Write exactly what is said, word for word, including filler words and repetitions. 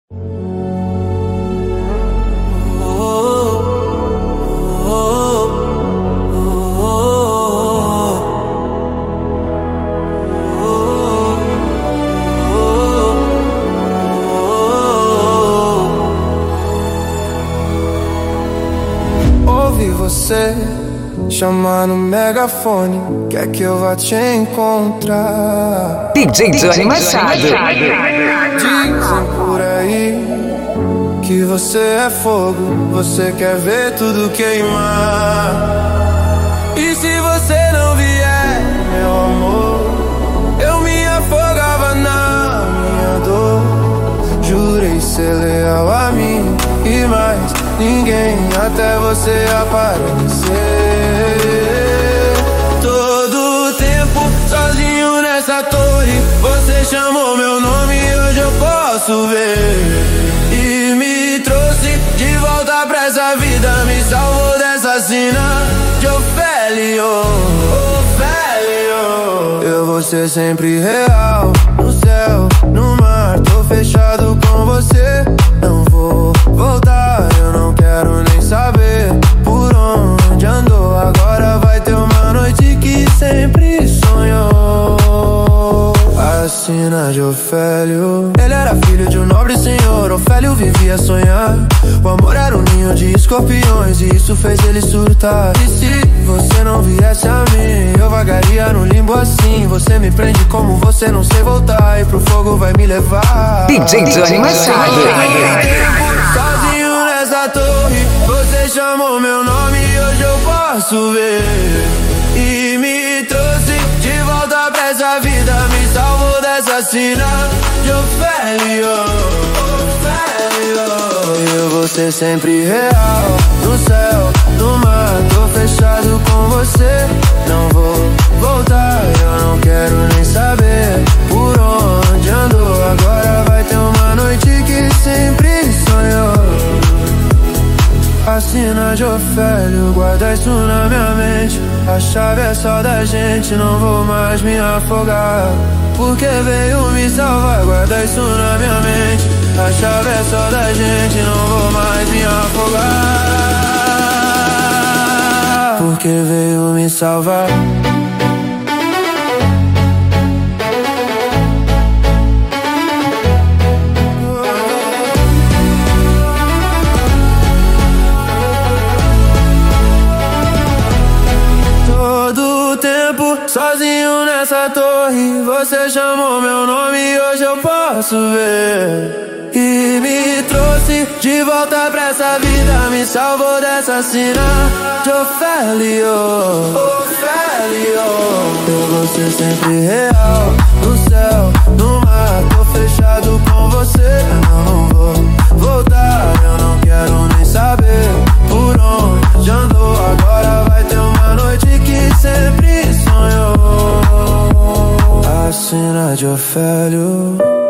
Você chama no megafone, quer que eu vá te encontrar. D J Johnny Machado. Dizem por aí que você é fogo, você quer ver tudo queimar. E se você não vier, meu amor, eu me afogava na minha dor. Jurei ser leal a mim e mais ninguém, até você aparecer. Todo tempo sozinho nessa torre, você chamou meu nome e hoje eu posso ver. E me trouxe de volta pra essa vida, me salvou dessa sina de Ofélio. Ofélio, eu vou ser sempre real, no céu, no mar, tô fechado com você. Não vou voltar, eu não quero nem saber por onde andou. Agora vai ter uma noite que sempre sonhou. A sina de Ofélio. Ele era filho de um nobre senhor, Ofélio vivia a sonhar. O amor era um ninho de escorpiões e isso fez ele surtar. E se você não viesse a mim, eu vagaria no limbo assim. Você me prende como você não sei voltar, e pro fogo vai me levar. D J Johnny Machado. Sozinho nessa torre, você chamou meu nome e hoje eu posso ver. E me trouxe de volta pra essa vida, me salvou dessa sina de Ofélio. Ofélio, eu vou ser sempre real, no céu, no mar, tô fechado com você. Não vou voltar, eu não quero nem saber por onde andou. Agora vai ter uma noite que sempre sonhou. A sina de Ofélio, guarda isso na minha mente. A chave é só da gente, não vou mais me afogar, porque veio me salvar. Guarda isso na minha mente. A chave é só da gente, não vou mais me afogar, porque veio me salvar. Sozinho nessa torre, você chamou meu nome e hoje eu posso ver. E me trouxe de volta pra essa vida, me salvou dessa sina de Ofélio. Ofélio, eu vou ser sempre real, no céu, no mar, tô fechado com você. Eu não vou voltar, eu não quero nem saber por onde andou. Agora vai ter uma noite que sempre sonhou. A sina de Ofélio.